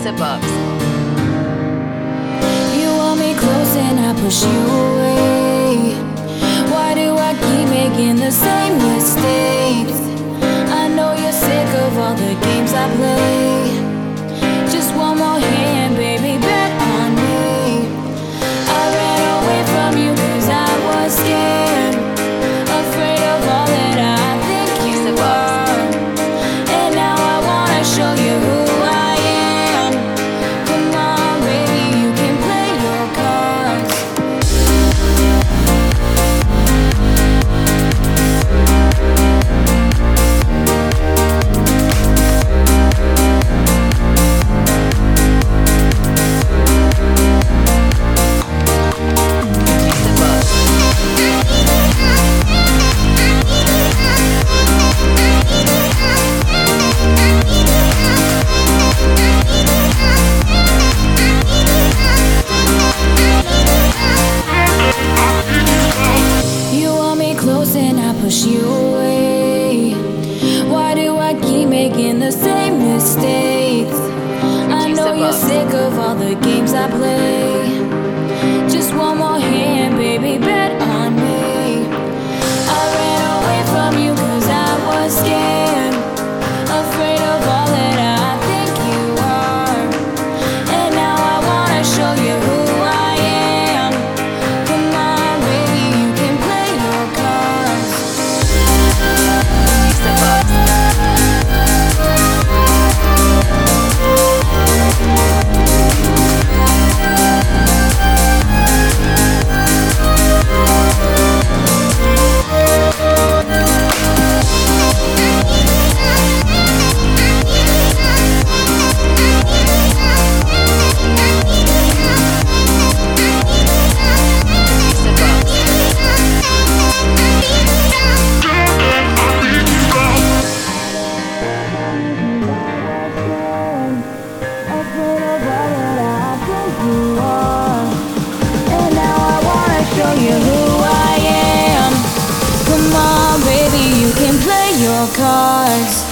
the Bugs. You want me close and I push you away. Why do I keep making the same mistakes? I know you're sick of all the games I play. Just one more hand, baby, bet on me. I ran away from you 'cause I was scared, afraid of all that I think you are. And now I wanna show you who I am. Come on, baby, you can play your cards. Close and I push you away. Why do I keep making the same mistakes? I know you're sick of all the games I play. Just one more hand, baby, bet on me. I ran away from you 'cause I was scared, afraid of all that I think you are. And now I wanna show you who I am. Come on, baby, you can play your cards. You who I am. Come on, baby, you can play your cards.